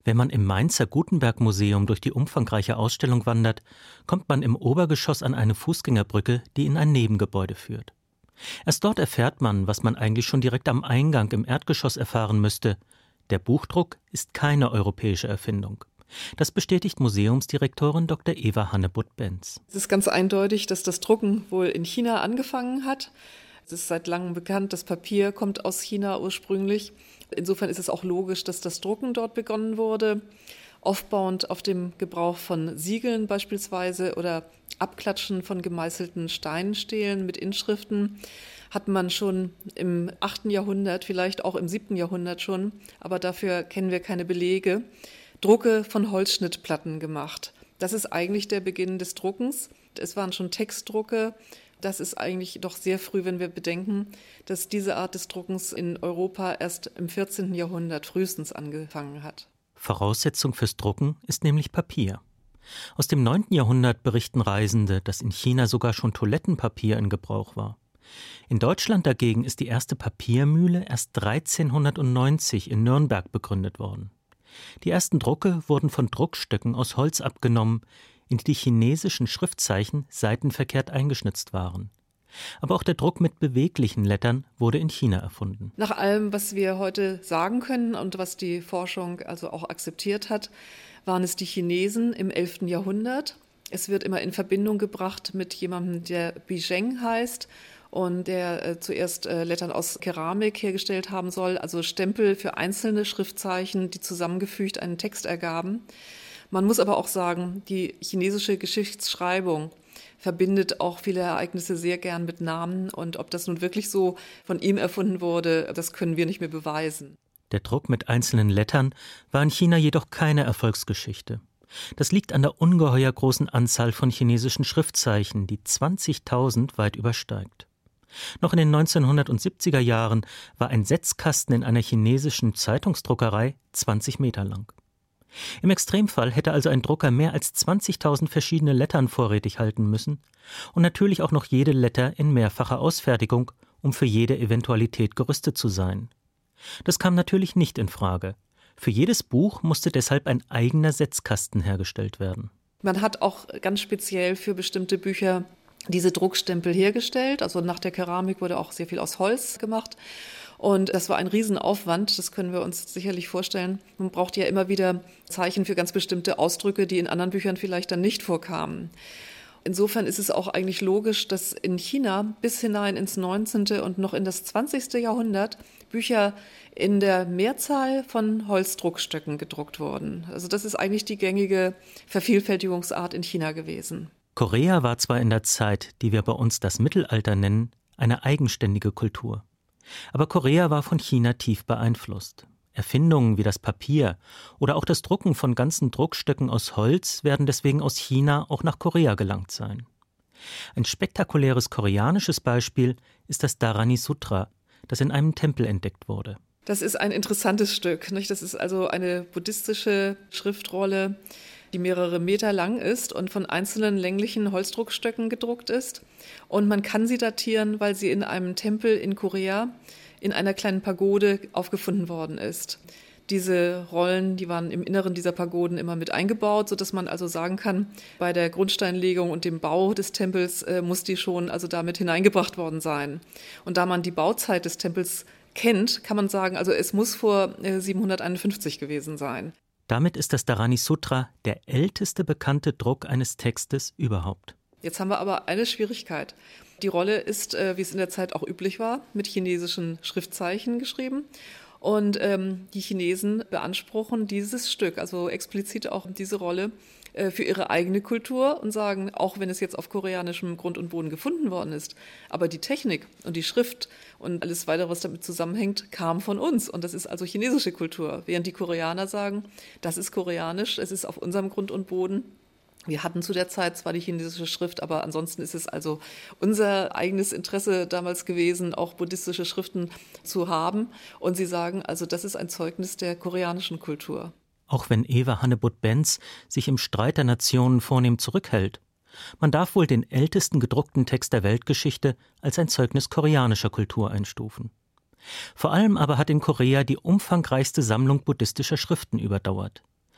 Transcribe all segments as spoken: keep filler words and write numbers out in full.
Wenn man im Mainzer Gutenberg-Museum durch die umfangreiche Ausstellung wandert, kommt man im Obergeschoss an eine Fußgängerbrücke, die in ein Nebengebäude führt. Erst dort erfährt man, was man eigentlich schon direkt am Eingang im Erdgeschoss erfahren müsste. Der Buchdruck ist keine europäische Erfindung. Das bestätigt Museumsdirektorin Doktor Eva Hannebutt-Benz. Es ist ganz eindeutig, dass das Drucken wohl in China angefangen hat. Es ist seit langem bekannt, das Papier kommt aus China ursprünglich. Insofern ist es auch logisch, dass das Drucken dort begonnen wurde. Aufbauend auf dem Gebrauch von Siegeln beispielsweise oder Abklatschen von gemeißelten Steinstelen mit Inschriften hat man schon im achten Jahrhundert, vielleicht auch im siebten Jahrhundert schon, aber dafür kennen wir keine Belege, Drucke von Holzschnittplatten gemacht. Das ist eigentlich der Beginn des Druckens. Es waren schon Textdrucke. Das ist eigentlich doch sehr früh, wenn wir bedenken, dass diese Art des Druckens in Europa erst im vierzehnten Jahrhundert frühestens angefangen hat. Voraussetzung fürs Drucken ist nämlich Papier. Aus dem neunten Jahrhundert berichten Reisende, dass in China sogar schon Toilettenpapier in Gebrauch war. In Deutschland dagegen ist die erste Papiermühle erst dreizehnhundertneunzig in Nürnberg begründet worden. Die ersten Drucke wurden von Druckstöcken aus Holz abgenommen, in die die chinesischen Schriftzeichen seitenverkehrt eingeschnitzt waren. Aber auch der Druck mit beweglichen Lettern wurde in China erfunden. Nach allem, was wir heute sagen können und was die Forschung also auch akzeptiert hat, waren es die Chinesen im elften Jahrhundert. Es wird immer in Verbindung gebracht mit jemandem, der Bizheng heißt und der äh, zuerst äh, Lettern aus Keramik hergestellt haben soll, also Stempel für einzelne Schriftzeichen, die zusammengefügt einen Text ergaben. Man muss aber auch sagen, die chinesische Geschichtsschreibung verbindet auch viele Ereignisse sehr gern mit Namen. Und ob das nun wirklich so von ihm erfunden wurde, das können wir nicht mehr beweisen. Der Druck mit einzelnen Lettern war in China jedoch keine Erfolgsgeschichte. Das liegt an der ungeheuer großen Anzahl von chinesischen Schriftzeichen, die zwanzigtausend weit übersteigt. Noch in den neunzehnhundertsiebziger Jahren war ein Setzkasten in einer chinesischen Zeitungsdruckerei zwanzig Meter lang. Im Extremfall hätte also ein Drucker mehr als zwanzigtausend verschiedene Lettern vorrätig halten müssen und natürlich auch noch jede Letter in mehrfacher Ausfertigung, um für jede Eventualität gerüstet zu sein. Das kam natürlich nicht in Frage. Für jedes Buch musste deshalb ein eigener Setzkasten hergestellt werden. Man hat auch ganz speziell für bestimmte Bücher diese Druckstempel hergestellt. Also nach der Keramik wurde auch sehr viel aus Holz gemacht. Und das war ein Riesenaufwand, das können wir uns sicherlich vorstellen. Man braucht ja immer wieder Zeichen für ganz bestimmte Ausdrücke, die in anderen Büchern vielleicht dann nicht vorkamen. Insofern ist es auch eigentlich logisch, dass in China bis hinein ins neunzehnte und noch in das zwanzigste Jahrhundert Bücher in der Mehrzahl von Holzdruckstöcken gedruckt wurden. Also das ist eigentlich die gängige Vervielfältigungsart in China gewesen. Korea war zwar in der Zeit, die wir bei uns das Mittelalter nennen, eine eigenständige Kultur. Aber Korea war von China tief beeinflusst. Erfindungen wie das Papier oder auch das Drucken von ganzen Druckstöcken aus Holz werden deswegen aus China auch nach Korea gelangt sein. Ein spektakuläres koreanisches Beispiel ist das Dharani Sutra, das in einem Tempel entdeckt wurde. Das ist ein interessantes Stück, nicht? Das ist also eine buddhistische Schriftrolle, die mehrere Meter lang ist und von einzelnen länglichen Holzdruckstöcken gedruckt ist. Und man kann sie datieren, weil sie in einem Tempel in Korea in einer kleinen Pagode aufgefunden worden ist. Diese Rollen, die waren im Inneren dieser Pagoden immer mit eingebaut, sodass man also sagen kann, bei der Grundsteinlegung und dem Bau des Tempels äh, muss die schon also damit hineingebracht worden sein. Und da man die Bauzeit des Tempels kennt, kann man sagen, also es muss vor äh, siebenhunderteinundfünfzig gewesen sein. Damit ist das Dharani Sutra der älteste bekannte Druck eines Textes überhaupt. Jetzt haben wir aber eine Schwierigkeit. Die Rolle ist, äh, wie es in der Zeit auch üblich war, mit chinesischen Schriftzeichen geschrieben. Und ähm, die Chinesen beanspruchen dieses Stück, also explizit auch diese Rolle, äh, für ihre eigene Kultur und sagen, auch wenn es jetzt auf koreanischem Grund und Boden gefunden worden ist, aber die Technik und die Schrift und alles weitere, was damit zusammenhängt, kam von uns. Und das ist also chinesische Kultur. Während die Koreaner sagen, das ist koreanisch, es ist auf unserem Grund und Boden. Wir hatten zu der Zeit zwar die chinesische Schrift, aber ansonsten ist es also unser eigenes Interesse damals gewesen, auch buddhistische Schriften zu haben. Und sie sagen, also das ist ein Zeugnis der koreanischen Kultur. Auch wenn Eva Hannebutt-Benz sich im Streit der Nationen vornehm zurückhält. Man darf wohl den ältesten gedruckten Text der Weltgeschichte als ein Zeugnis koreanischer Kultur einstufen. Vor allem aber hat in Korea die umfangreichste Sammlung buddhistischer Schriften überdauert.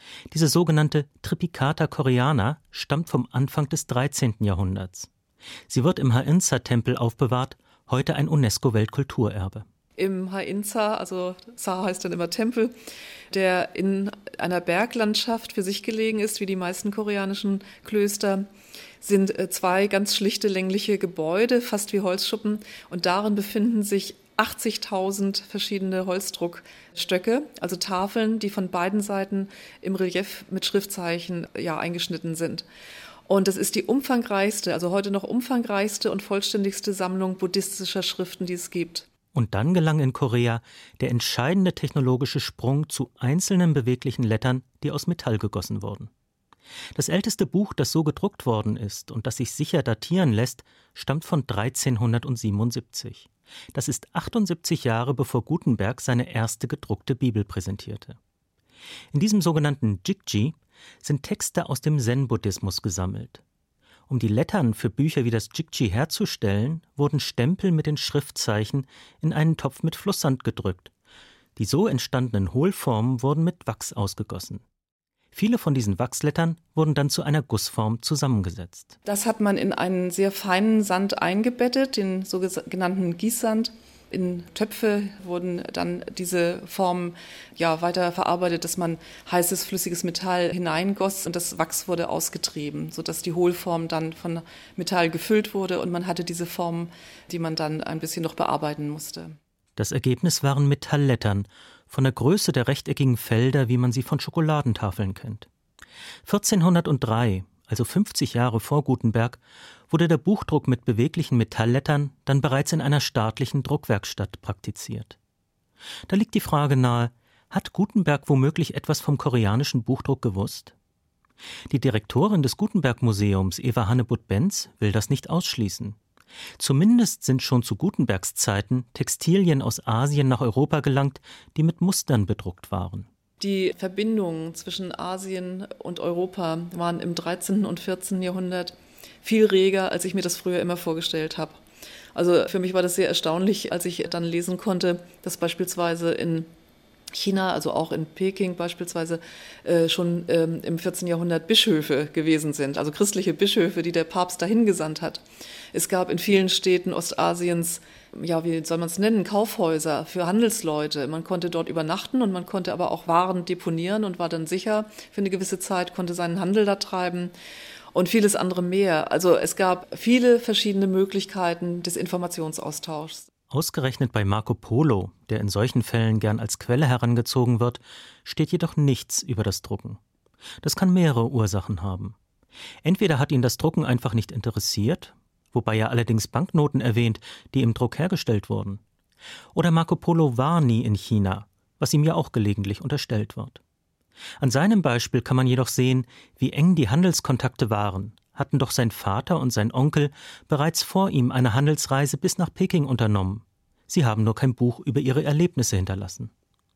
Diese sogenannte Triplicata Koreana stammt vom Anfang des dreizehnten Jahrhunderts. Sie wird im Ha'inza-Tempel aufbewahrt, heute ein UNESCO-Weltkulturerbe. Im Ha'inza, also Sa heißt dann immer Tempel, der in einer Berglandschaft für sich gelegen ist, wie die meisten koreanischen Klöster, sind zwei ganz schlichte längliche Gebäude, fast wie Holzschuppen, und darin befinden sich achtzigtausend verschiedene Holzdruckstöcke, also Tafeln, die von beiden Seiten im Relief mit Schriftzeichen ja, eingeschnitten sind. Und das ist die umfangreichste, also heute noch umfangreichste und vollständigste Sammlung buddhistischer Schriften, die es gibt. Und dann gelang in Korea der entscheidende technologische Sprung zu einzelnen beweglichen Lettern, die aus Metall gegossen wurden. Das älteste Buch, das so gedruckt worden ist und das sich sicher datieren lässt, stammt von dreizehnhundertsiebenundsiebzig. Das ist achtundsiebzig Jahre bevor Gutenberg seine erste gedruckte Bibel präsentierte. In diesem sogenannten Jikji sind Texte aus dem Zen-Buddhismus gesammelt. Um die Lettern für Bücher wie das Jikji herzustellen, wurden Stempel mit den Schriftzeichen in einen Topf mit Flusssand gedrückt. Die so entstandenen Hohlformen wurden mit Wachs ausgegossen. Viele von diesen Wachslettern wurden dann zu einer Gussform zusammengesetzt. Das hat man in einen sehr feinen Sand eingebettet, den sogenannten Gießsand. In Töpfe wurden dann diese Formen ja, weiter verarbeitet, dass man heißes, flüssiges Metall hineingoss und das Wachs wurde ausgetrieben, sodass die Hohlform dann von Metall gefüllt wurde und man hatte diese Formen, die man dann ein bisschen noch bearbeiten musste. Das Ergebnis waren Metalllettern von der Größe der rechteckigen Felder, wie man sie von Schokoladentafeln kennt. vierzehnhundertdrei, also fünfzig Jahre vor Gutenberg, wurde der Buchdruck mit beweglichen Metalllettern dann bereits in einer staatlichen Druckwerkstatt praktiziert. Da liegt die Frage nahe, hat Gutenberg womöglich etwas vom koreanischen Buchdruck gewusst? Die Direktorin des Gutenberg-Museums, Eva Hannebutt-Benz, will das nicht ausschließen. Zumindest sind schon zu Gutenbergs Zeiten Textilien aus Asien nach Europa gelangt, die mit Mustern bedruckt waren. Die Verbindungen zwischen Asien und Europa waren im dreizehnten und vierzehnten Jahrhundert viel reger, als ich mir das früher immer vorgestellt habe. Also für mich war das sehr erstaunlich, als ich dann lesen konnte, dass beispielsweise in China, also auch in Peking beispielsweise, äh, schon ähm, im vierzehnten Jahrhundert Bischöfe gewesen sind, also christliche Bischöfe, die der Papst dahin gesandt hat. Es gab in vielen Städten Ostasiens, ja, wie soll man es nennen, Kaufhäuser für Handelsleute. Man konnte dort übernachten und man konnte aber auch Waren deponieren und war dann sicher für eine gewisse Zeit, konnte seinen Handel da treiben und vieles andere mehr. Also es gab viele verschiedene Möglichkeiten des Informationsaustauschs. Ausgerechnet bei Marco Polo, der in solchen Fällen gern als Quelle herangezogen wird, steht jedoch nichts über das Drucken. Das kann mehrere Ursachen haben. Entweder hat ihn das Drucken einfach nicht interessiert, wobei er allerdings Banknoten erwähnt, die im Druck hergestellt wurden. Oder Marco Polo war nie in China, was ihm ja auch gelegentlich unterstellt wird. An seinem Beispiel kann man jedoch sehen, wie eng die Handelskontakte waren, hatten doch sein Vater und sein Onkel bereits vor ihm eine Handelsreise bis nach Peking unternommen. Sie haben nur kein Buch über ihre Erlebnisse hinterlassen.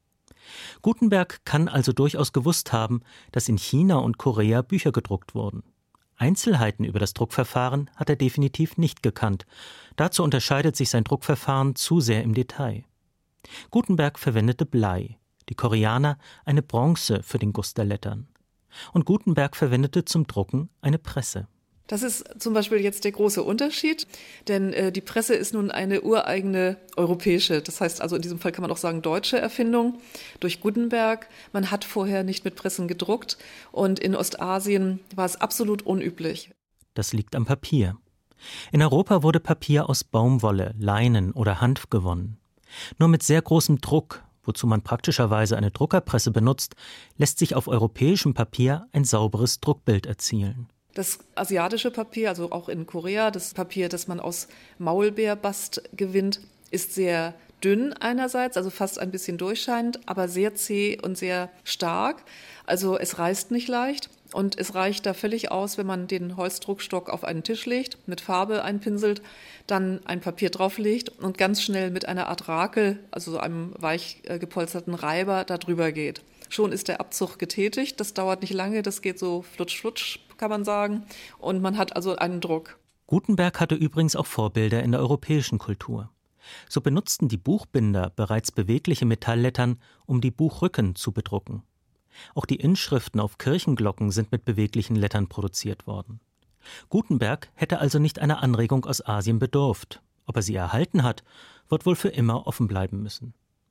Gutenberg kann also durchaus gewusst haben, dass in China und Korea Bücher gedruckt wurden. Einzelheiten über das Druckverfahren hat er definitiv nicht gekannt. Dazu unterscheidet sich sein Druckverfahren zu sehr im Detail. Gutenberg verwendete Blei, die Koreaner eine Bronze für den Guss der Lettern. Und Gutenberg verwendete zum Drucken eine Presse. Das ist zum Beispiel jetzt der große Unterschied, denn äh, die Presse ist nun eine ureigene europäische, das heißt also in diesem Fall kann man auch sagen deutsche Erfindung durch Gutenberg. Man hat vorher nicht mit Pressen gedruckt und in Ostasien war es absolut unüblich. Das liegt am Papier. In Europa wurde Papier aus Baumwolle, Leinen oder Hanf gewonnen. Nur mit sehr großem Druck, wozu man praktischerweise eine Druckerpresse benutzt, lässt sich auf europäischem Papier ein sauberes Druckbild erzielen. Das asiatische Papier, also auch in Korea, das Papier, das man aus Maulbeerbast gewinnt, ist sehr dünn einerseits, also fast ein bisschen durchscheinend, aber sehr zäh und sehr stark. Also es reißt nicht leicht und es reicht da völlig aus, wenn man den Holzdruckstock auf einen Tisch legt, mit Farbe einpinselt, dann ein Papier drauflegt und ganz schnell mit einer Art Rakel, also so einem weich gepolsterten Reiber, da drüber geht. Schon ist der Abzug getätigt, das dauert nicht lange, das geht so flutsch, flutsch, kann man sagen, und man hat also einen Druck. Gutenberg hatte übrigens auch Vorbilder in der europäischen Kultur. So benutzten die Buchbinder bereits bewegliche Metalllettern, um die Buchrücken zu bedrucken. Auch die Inschriften auf Kirchenglocken sind mit beweglichen Lettern produziert worden. Gutenberg hätte also nicht einer Anregung aus Asien bedurft. Ob er sie erhalten hat, wird wohl für immer offen bleiben müssen.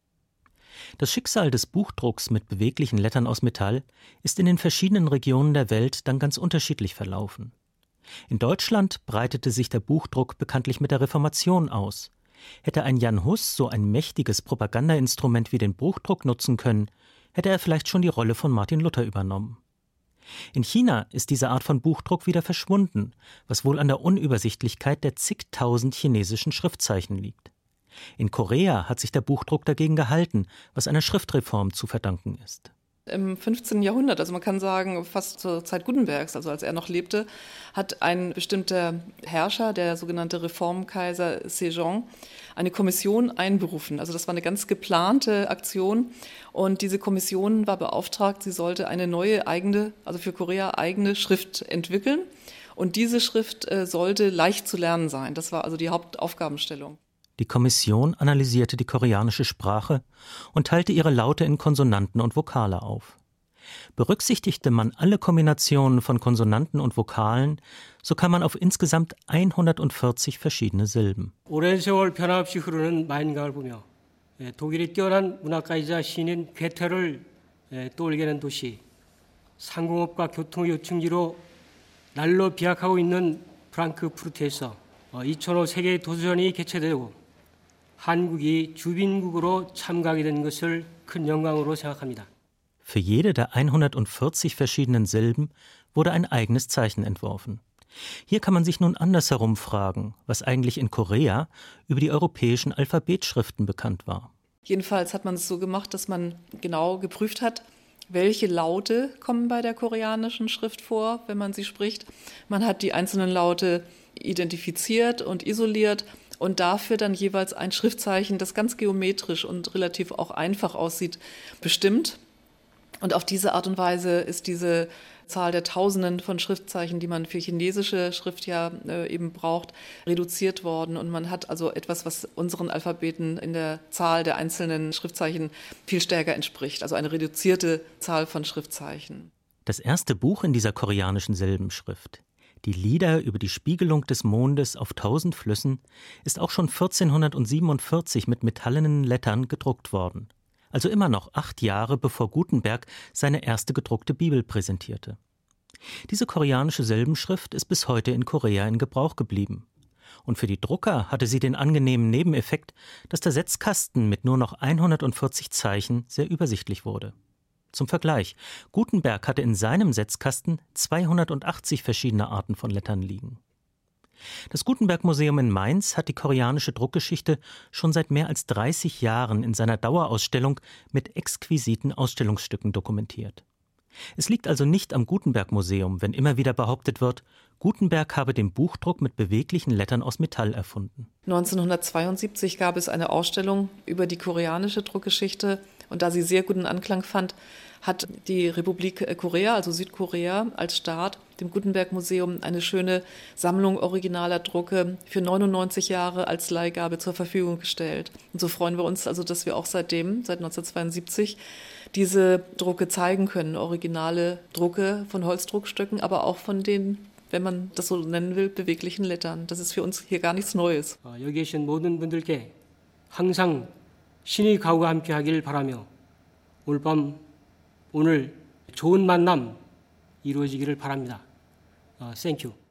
Das Schicksal des Buchdrucks mit beweglichen Lettern aus Metall ist in den verschiedenen Regionen der Welt dann ganz unterschiedlich verlaufen. In Deutschland breitete sich der Buchdruck bekanntlich mit der Reformation aus. Hätte ein Jan Hus so ein mächtiges Propagandainstrument wie den Buchdruck nutzen können, hätte er vielleicht schon die Rolle von Martin Luther übernommen. In China ist diese Art von Buchdruck wieder verschwunden, was wohl an der Unübersichtlichkeit der zigtausend chinesischen Schriftzeichen liegt. In Korea hat sich der Buchdruck dagegen gehalten, was einer Schriftreform zu verdanken ist. Im fünfzehnten Jahrhundert, also man kann sagen fast zur Zeit Gutenbergs, also als er noch lebte, hat ein bestimmter Herrscher, der sogenannte Reformkaiser Sejong, eine Kommission einberufen. Also das war eine ganz geplante Aktion und diese Kommission war beauftragt, sie sollte eine neue eigene, also für Korea eigene Schrift entwickeln und diese Schrift äh, sollte leicht zu lernen sein. Das war also die Hauptaufgabenstellung. Die Kommission analysierte die koreanische Sprache und teilte ihre Laute in Konsonanten und Vokale auf. Berücksichtigte man alle Kombinationen von Konsonanten und Vokalen, so kam man auf insgesamt hundertvierzig verschiedene Silben. 오랜 세월 변함없이 흐르는 마인강을 보며 독일의 뛰어난 문학가이자 시인인 괴테를 떠올리게 하는 도시, 상공업과 교통의 요충지로 날로 비약하고 있는 프랑크푸르트에서 이천오 세계 도서전이 개최되고 한국이 주빈국으로 참가하게 된 것을 큰 영광으로 생각합니다. Für jede der hundertvierzig verschiedenen Silben wurde ein eigenes Zeichen entworfen. Hier kann man sich nun andersherum fragen, was eigentlich in Korea über die europäischen Alphabetschriften bekannt war. Jedenfalls hat man es so gemacht, dass man genau geprüft hat, welche Laute kommen bei der koreanischen Schrift vor, wenn man sie spricht. Man hat die einzelnen Laute identifiziert und isoliert und dafür dann jeweils ein Schriftzeichen, das ganz geometrisch und relativ auch einfach aussieht, bestimmt. Und auf diese Art und Weise ist diese Zahl der Tausenden von Schriftzeichen, die man für chinesische Schrift ja äh, eben braucht, reduziert worden. Und man hat also etwas, was unseren Alphabeten in der Zahl der einzelnen Schriftzeichen viel stärker entspricht. Also eine reduzierte Zahl von Schriftzeichen. Das erste Buch in dieser koreanischen Silbenschrift, Die Lieder über die Spiegelung des Mondes auf tausend Flüssen, ist auch schon vierzehnhundertsiebenundvierzig mit metallenen Lettern gedruckt worden. Also immer noch acht Jahre bevor Gutenberg seine erste gedruckte Bibel präsentierte. Diese koreanische Silbenschrift ist bis heute in Korea in Gebrauch geblieben. Und für die Drucker hatte sie den angenehmen Nebeneffekt, dass der Setzkasten mit nur noch hundertvierzig Zeichen sehr übersichtlich wurde. Zum Vergleich, Gutenberg hatte in seinem Setzkasten zweihundertachtzig verschiedene Arten von Lettern liegen. Das Gutenberg-Museum in Mainz hat die koreanische Druckgeschichte schon seit mehr als dreißig Jahren in seiner Dauerausstellung mit exquisiten Ausstellungsstücken dokumentiert. Es liegt also nicht am Gutenberg-Museum, wenn immer wieder behauptet wird, Gutenberg habe den Buchdruck mit beweglichen Lettern aus Metall erfunden. neunzehnhundertzweiundsiebzig gab es eine Ausstellung über die koreanische Druckgeschichte und da sie sehr guten Anklang fand, hat die Republik Korea, also Südkorea, als Staat dem Gutenberg-Museum eine schöne Sammlung originaler Drucke für neunundneunzig Jahre als Leihgabe zur Verfügung gestellt. Und so freuen wir uns also, dass wir auch seitdem, seit neunzehnhundertzweiundsiebzig, diese Drucke zeigen können, originale Drucke von Holzdruckstücken, aber auch von den, wenn man das so nennen will, beweglichen Lettern. Das ist für uns hier gar nichts Neues. 여기 계신 모든 분들께 항상 신의 가호가 함께하길 바라며 오늘 밤 오늘 좋은 만남 이루어지기를 바랍니다. 어, Thank you.